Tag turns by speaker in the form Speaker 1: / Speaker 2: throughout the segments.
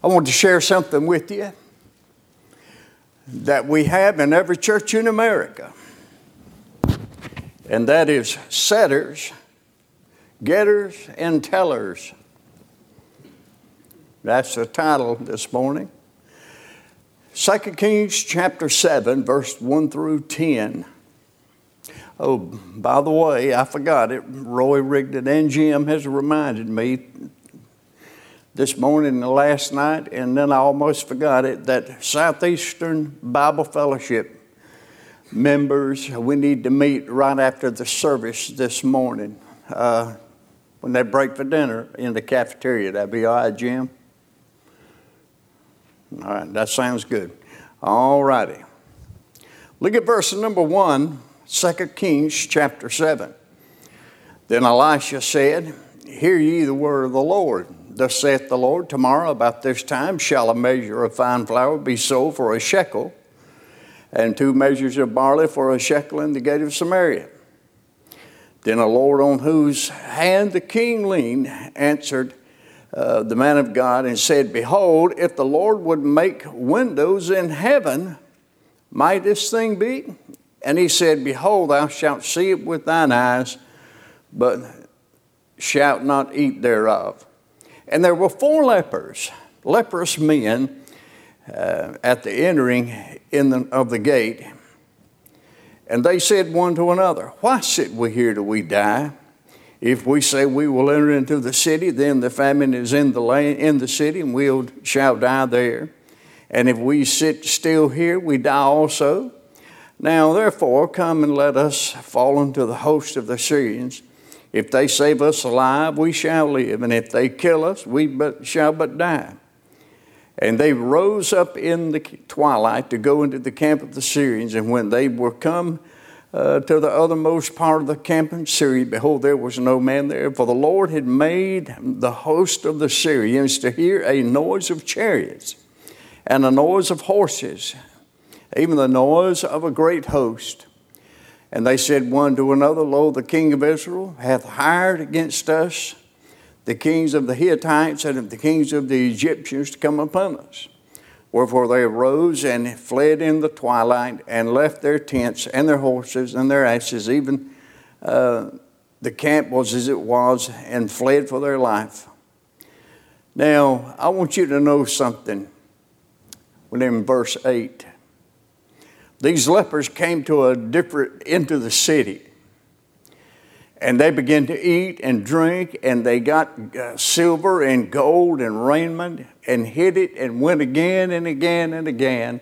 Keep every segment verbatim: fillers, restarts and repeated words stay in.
Speaker 1: I want to share something with you that we have in every church in America, and that is setters, getters, and tellers. That's the title this morning. Second Kings chapter seven, verse one through ten. Oh, by the way, I forgot it. Roy Rigdon and Jim has reminded me this morning and last night, and then I almost forgot it, that Southeastern Bible Fellowship members, we need to meet right after the service this morning uh, when they break for dinner in the cafeteria. That'd be all right, Jim? All right, that sounds good. All righty. Look at verse number one, Second Kings chapter seven. Then Elisha said, "Hear ye the word of the Lord. Thus saith the Lord, tomorrow about this time shall a measure of fine flour be sold for a shekel, and two measures of barley for a shekel in the gate of Samaria." Then the Lord on whose hand the king leaned answered uh, the man of God and said, "Behold, if the Lord would make windows in heaven, might this thing be?" And he said, "Behold, thou shalt see it with thine eyes, but shalt not eat thereof." And there were four lepers, leprous men, uh, at the entering in the, of the gate. And they said one to another, "Why sit we here till we die? If we say we will enter into the city, then the famine is in the land, in the city, and we shall die there. And if we sit still here, we die also. Now therefore come and let us fall into the host of the Syrians. If they save us alive, we shall live, and if they kill us, we but shall but die." And they rose up in the twilight to go into the camp of the Syrians. And when they were come uh, to the othermost part of the camp in Syria, behold, there was no man there, for the Lord had made the host of the Syrians to hear a noise of chariots and a noise of horses, even the noise of a great host. And they said one to another, "Lo, the king of Israel hath hired against us the kings of the Hittites and the kings of the Egyptians to come upon us." Wherefore they arose and fled in the twilight and left their tents and their horses and their asses. Even uh, the camp was as it was, and fled for their life. Now, I want you to know something within verse eight. These lepers came to a different, into the city. And they began to eat and drink, and they got uh, silver and gold and raiment, and hid it, and went again and again and again.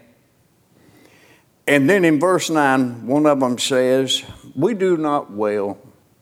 Speaker 1: And then in verse nine, one of them says, "We do not well.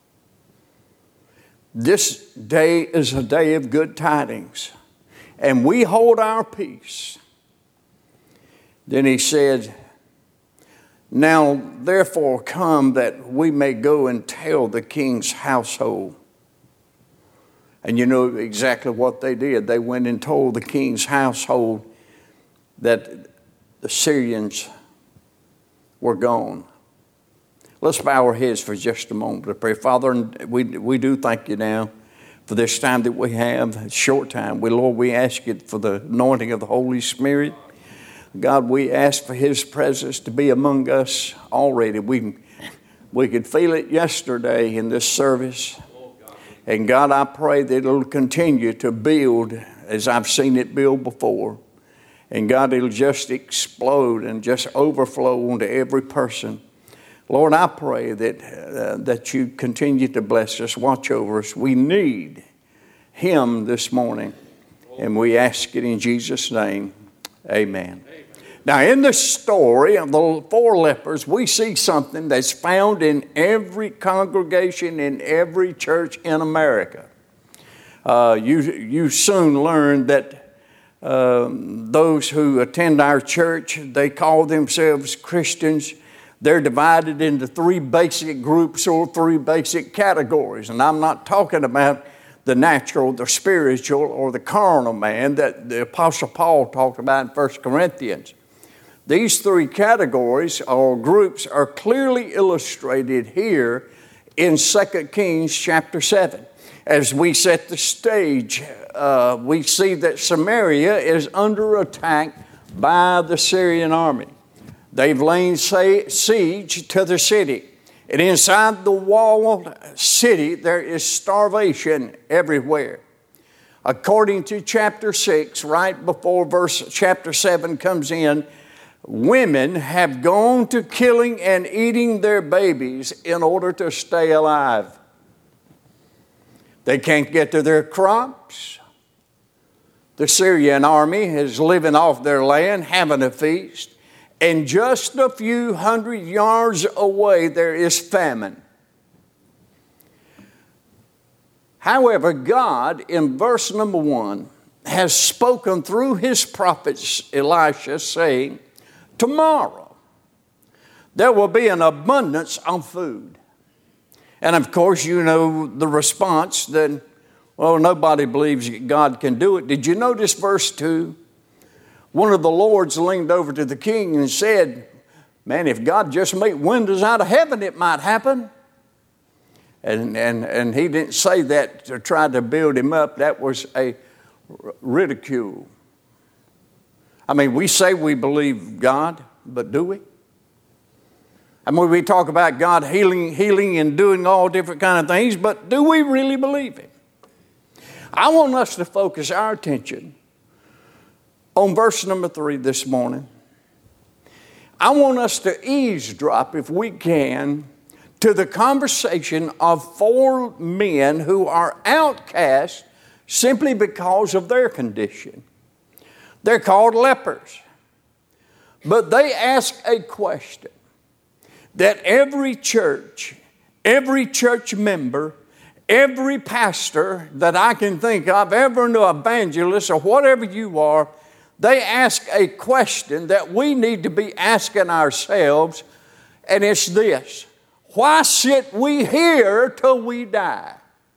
Speaker 1: This day is a day of good tidings, and we hold our peace." Then he said, "Now, therefore, come that we may go and tell the king's household." And you know exactly what they did. They went and told the king's household that the Syrians were gone. Let's bow our heads for just a moment to pray. Father, we, we do thank you now for this time that we have, a short time. We, Lord, we ask you for the anointing of the Holy Spirit. God, we ask for his presence to be among us already. We, we could feel it yesterday in this service. And God, I pray that it'll continue to build as I've seen it build before. And God, it'll just explode and just overflow onto every person. Lord, I pray that, uh, that you continue to bless us, watch over us. We need him this morning. And we ask it in Jesus' name. Amen. Now, in the story of the four lepers, we see something that's found in every congregation, in every church in America. Uh, you, you soon learn that um, those who attend our church, they call themselves Christians. They're divided into three basic groups or three basic categories. And I'm not talking about the natural, the spiritual, or the carnal man that the Apostle Paul talked about in First Corinthians. These three categories or groups are clearly illustrated here in Second Kings chapter seven. as we set the stage, uh, we see that Samaria is under attack by the Syrian army. They've laid siege to the city. And inside the walled city, there is starvation everywhere. According to chapter six, right before verse chapter seven comes in, women have gone to killing and eating their babies in order to stay alive. They can't get to their crops. The Syrian army is living off their land, having a feast. And just a few hundred yards away, there is famine. However, God, in verse number one, has spoken through his prophet Elisha, saying, tomorrow there will be an abundance of food. And of course, you know the response that, well, nobody believes God can do it. Did you notice verse two? One of the lords leaned over to the king and said, man, if God just made windows out of heaven, it might happen. And, and, and he didn't say that to try to build him up. That was a ridicule. I mean, we say we believe God, but do we? I mean, we talk about God healing, healing and doing all different kind of things, but do we really believe Him? I want us to focus our attention on verse number three this morning. I want us to eavesdrop, if we can, to the conversation of four men who are outcast simply because of their condition. They're called lepers. But they ask a question that every church, every church member, every pastor that I can think of, every evangelist or whatever you are, they ask a question that we need to be asking ourselves, and it's this: why sit we here till we die?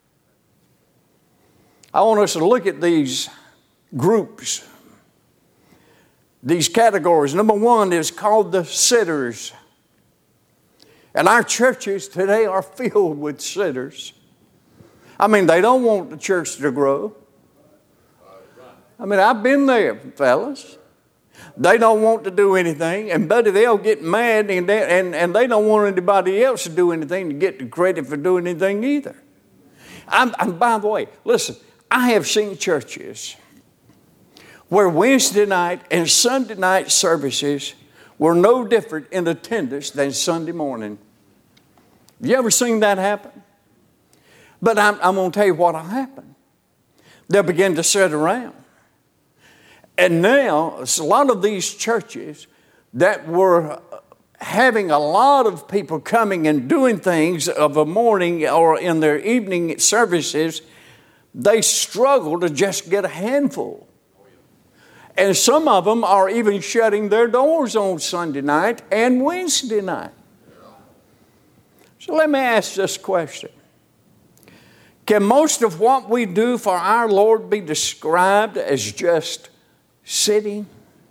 Speaker 1: I want us to look at these groups, these categories. Number one is called the sitters. And our churches today are filled with sitters. I mean, they don't want the church to grow. I mean, I've been there, fellas. They don't want to do anything, and buddy, they'll get mad, and they, and, and they don't want anybody else to do anything to get the credit for doing anything either. I'm, and by the way, listen, I have seen churches where Wednesday night and Sunday night services were no different in attendance than Sunday morning. Have you ever seen that happen? But I'm, I'm going to tell you what will happen. They'll begin to sit around. And now, a lot of these churches that were having a lot of people coming and doing things of a morning or in their evening services, they struggle to just get a handful. And some of them are even shutting their doors on Sunday night and Wednesday night. So let me ask this question. Can most of what we do for our Lord be described as just sitting?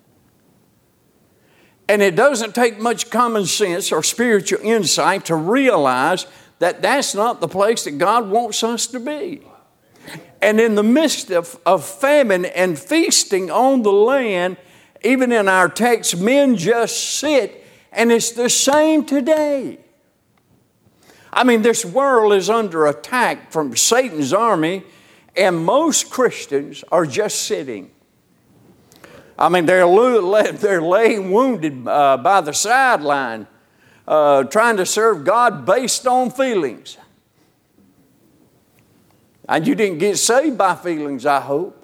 Speaker 1: And it doesn't take much common sense or spiritual insight to realize that that's not the place that God wants us to be. And in the midst of, of famine and feasting on the land, even in our text, men just sit, and it's the same today. I mean, this world is under attack from Satan's army, and most Christians are just sitting. I mean, they're, they're laying wounded uh, by the sideline, uh, trying to serve God based on feelings. And you didn't get saved by feelings, I hope.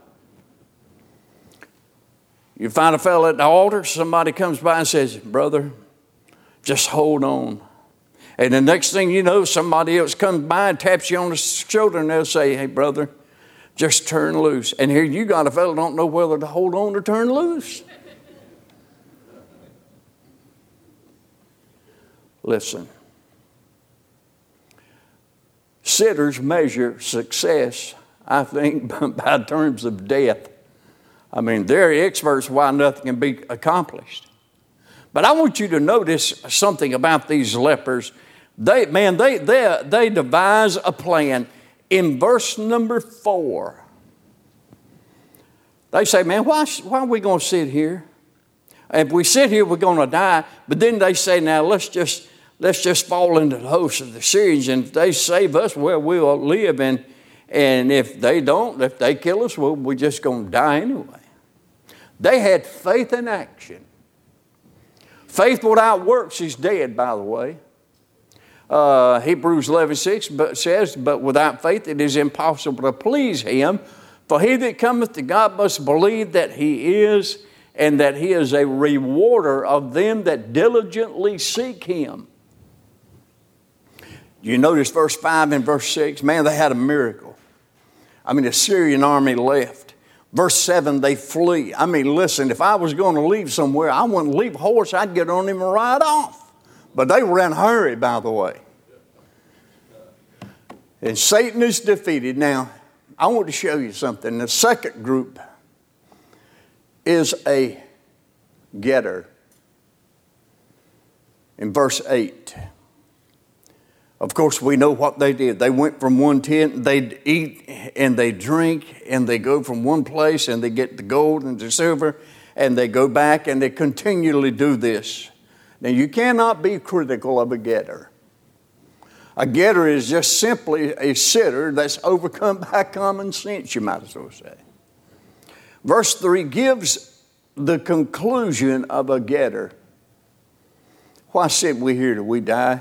Speaker 1: You find a fellow at the altar, somebody comes by and says, brother, just hold on. And the next thing you know, somebody else comes by and taps you on the shoulder, and they'll say, hey, brother, just turn loose. And here you got a fellow who don't know whether to hold on or turn loose. Listen. Sitters measure success, I think, by terms of death. I mean, they're experts why nothing can be accomplished. But I want you to notice something about these lepers. They, man, they, they, they devise a plan. in verse number four. They say, man, why, why are we going to sit here? If we sit here, we're going to die. But then they say, now let's just let's just fall into the host of the Syrians. And if they save us, well, we'll live. And, and if they don't, if they kill us, well, we're just going to die anyway. They had faith in action. Faith without works is dead, by the way. Uh, Hebrews eleven six says, but without faith it is impossible to please him. For he that cometh to God must believe that he is, and that he is a rewarder of them that diligently seek him. You notice verse five and verse six, man, they had a miracle. I mean, the Syrian army left. Verse seven, they flee. I mean, listen, if I was going to leave somewhere, I wouldn't leave a horse, I'd get on him and ride off. But they were in a hurry, by the way. And Satan is defeated. Now, I want to show you something. The second group is a getter. In verse eight. Of course, we know what they did. They went from one tent, they'd eat and they drink, and they go from one place and they get the gold and the silver, and they go back and they continually do this. Now, you cannot be critical of a getter. A getter is just simply a sitter that's overcome by common sense, you might as well say. Verse three gives the conclusion of a getter. Why sit we here till we die?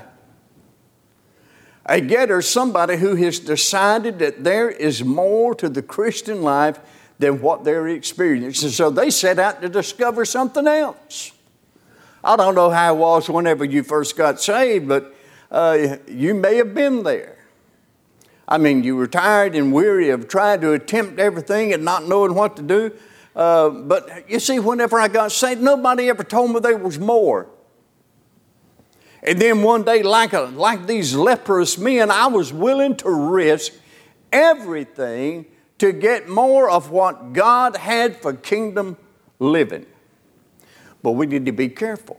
Speaker 1: A getter is somebody who has decided that there is more to the Christian life than what they're experiencing. So they set out to discover something else. I don't know how it was whenever you first got saved, but uh, you may have been there. I mean, you were tired and weary of trying to attempt everything and not knowing what to do. Uh, but you see, whenever I got saved, nobody ever told me there was more. And then one day, like, a, like these leprous men, I was willing to risk everything to get more of what God had for kingdom living. But we need to be careful.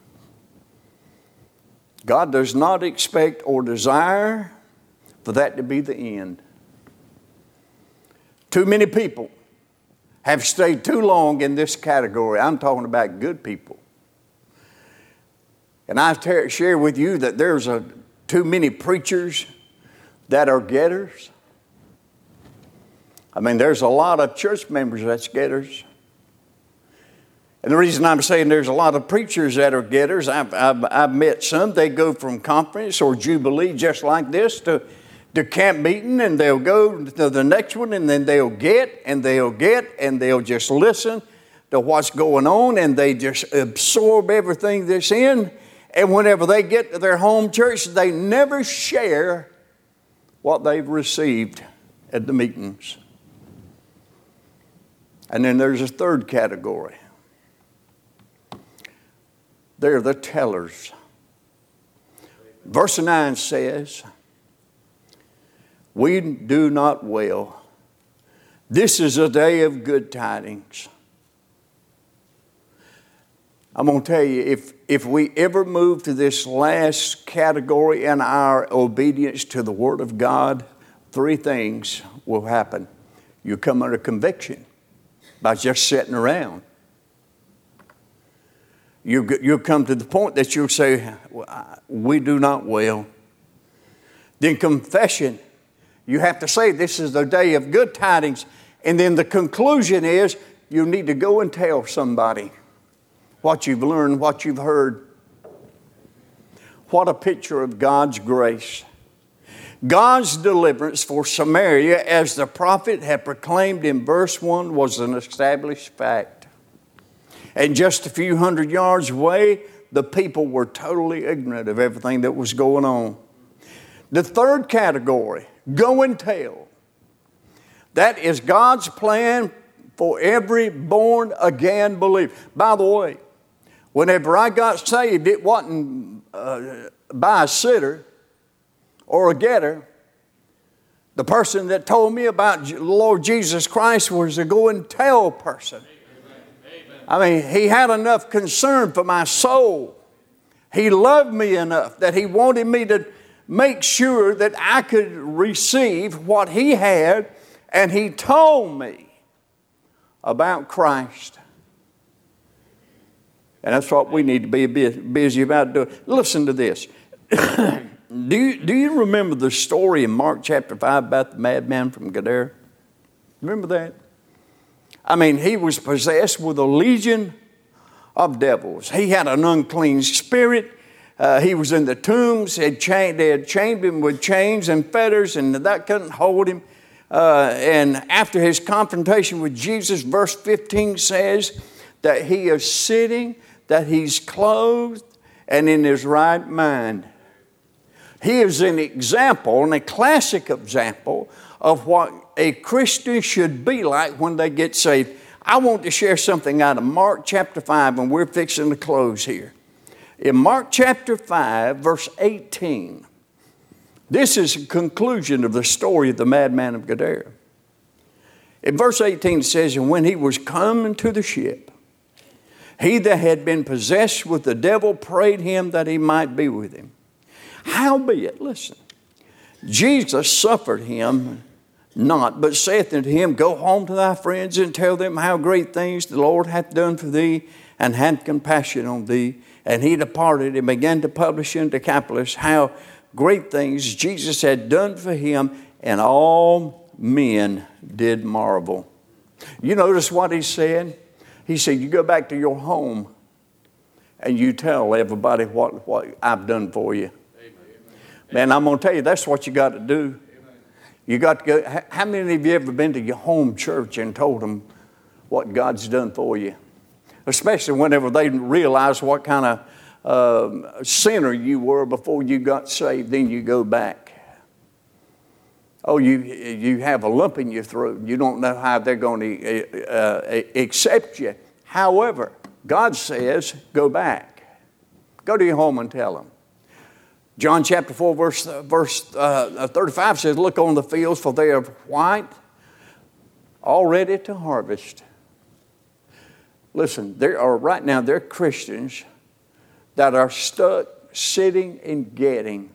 Speaker 1: God does not expect or desire for that to be the end. Too many people have stayed too long in this category. I'm talking about good people. And I share with you that there's a, too many preachers that are getters. I mean, there's a lot of church members that's getters. And the reason I'm saying there's a lot of preachers that are getters, I've, I've, I've met some, they go from conference or jubilee just like this to, to camp meeting, and they'll go to the next one, and then they'll get and they'll get and they'll just listen to what's going on, and they just absorb everything that's in. And whenever they get to their home church, they never share what they've received at the meetings. And then there's a third category. They're the tellers. Verse nine says, we do not well. This is a day of good tidings. I'm going to tell you, if, if we ever move to this last category in our obedience to the Word of God, three things will happen. You come under conviction by just sitting around. You, you'll come to the point that you'll say, we do not well. Then confession. You have to say this is the day of good tidings. And then the conclusion is you need to go and tell somebody what you've learned, what you've heard. What a picture of God's grace. God's deliverance for Samaria, as the prophet had proclaimed in verse one, was an established fact. And just a few hundred yards away, the people were totally ignorant of everything that was going on. The third category, go and tell. That is God's plan for every born-again believer. By the way, whenever I got saved, it wasn't uh, by a sitter or a getter. The person that told me about the Lord Jesus Christ was a go and tell person. I mean, he had enough concern for my soul. He loved me enough that he wanted me to, make sure that I could receive what he had, and he told me about Christ. And that's what we need to be busy about doing. Listen to this. do, you, do you remember the story in Mark chapter five about the madman from Gadara? Remember that? I mean, he was possessed with a legion of devils. He had an unclean spirit. Uh, he was in the tombs. They had, chained, they had chained him with chains and fetters, and that couldn't hold him. Uh, and after his confrontation with Jesus, verse fifteen says that he is sitting, that he's clothed, and in his right mind. He is an example, and a classic example of what a Christian should be like when they get saved. I want to share something out of Mark chapter five, and we're fixing to close here. In Mark chapter five, verse eighteen, this is a conclusion of the story of the madman of Gadara. In verse eighteen it says, and when he was come into the ship, he that had been possessed with the devil prayed him that he might be with him. Howbeit, listen, Jesus suffered him not, but saith unto him, go home to thy friends and tell them how great things the Lord hath done for thee, and had compassion on thee. And he departed and began to publish in Decapolis how great things Jesus had done for him, and all men did marvel. You notice what he said? He said, you go back to your home and you tell everybody what, what I've done for you. Amen. Man, I'm going to tell you, that's what you got to do. You got to go. How many of you ever been to your home church and told them what God's done for you? Especially whenever they realize what kind of uh, sinner you were before you got saved, then you go back. Oh, you you have a lump in your throat. You don't know how they're going to uh, accept you. However, God says, go back. Go to your home and tell them. John chapter four, verse, uh, verse uh, thirty-five says, look on the fields, for they are white, all ready to harvest. Listen, there are right now, there are Christians that are stuck sitting and getting.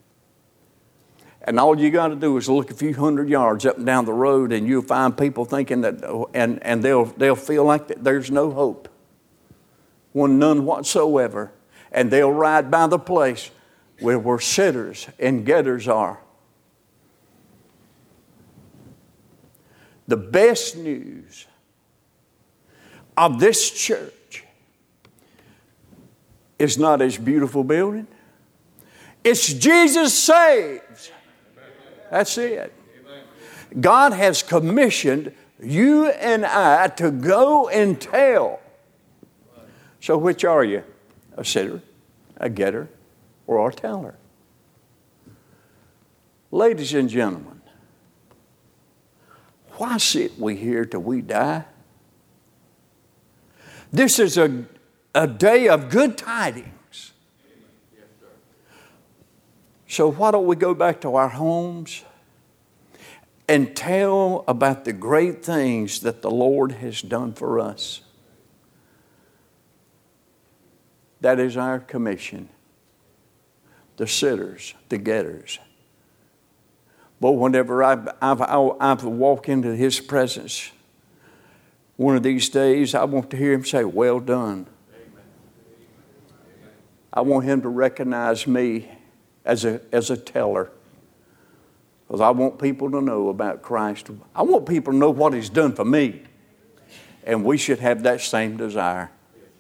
Speaker 1: And all you got to do is look a few hundred yards up and down the road, and you'll find people thinking that, and, and they'll, they'll feel like that there's no hope. One, none whatsoever. And they'll ride by the place where, where sitters and getters are. The best news of this church is not its beautiful building. It's Jesus saves. That's it. God has commissioned you and I to go and tell. So which are you? A sitter, a getter, or a teller? Ladies and gentlemen, why sit we here till we die? This is a, a day of good tidings. So why don't we go back to our homes and tell about the great things that the Lord has done for us? That is our commission. The sitters, the getters. But whenever I, I've, I've, I've walked into His presence, one of these days I want to hear Him say, well done. Amen. I want Him to recognize me as a, as a teller. Because I want people to know about Christ. I want people to know what He's done for me. And we should have that same desire.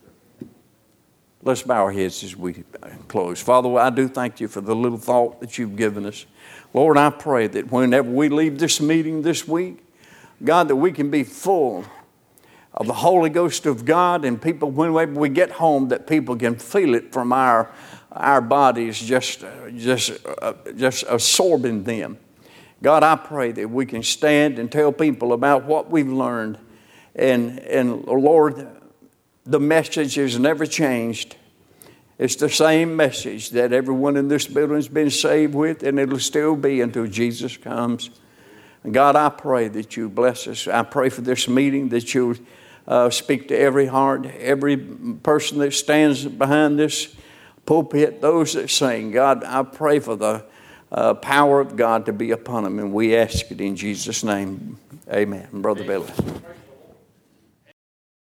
Speaker 1: Let's bow our heads as we close. Father, I do thank You for the little thought that You've given us. Lord, I pray that whenever we leave this meeting this week, God, that we can be full of the Holy Ghost of God, and people, whenever we get home, that people can feel it from our our bodies just, just, uh, just absorbing them. God, I pray that we can stand and tell people about what we've learned. And, and Lord, the message has never changed. It's the same message that everyone in this building has been saved with, and it'll still be until Jesus comes. And God, I pray that You bless us. I pray for this meeting, that You uh, speak to every heart, every person that stands behind this pulpit, those that sing. God, I pray for the uh, power of God to be upon them. And we ask it in Jesus' name. Amen. Brother Billy.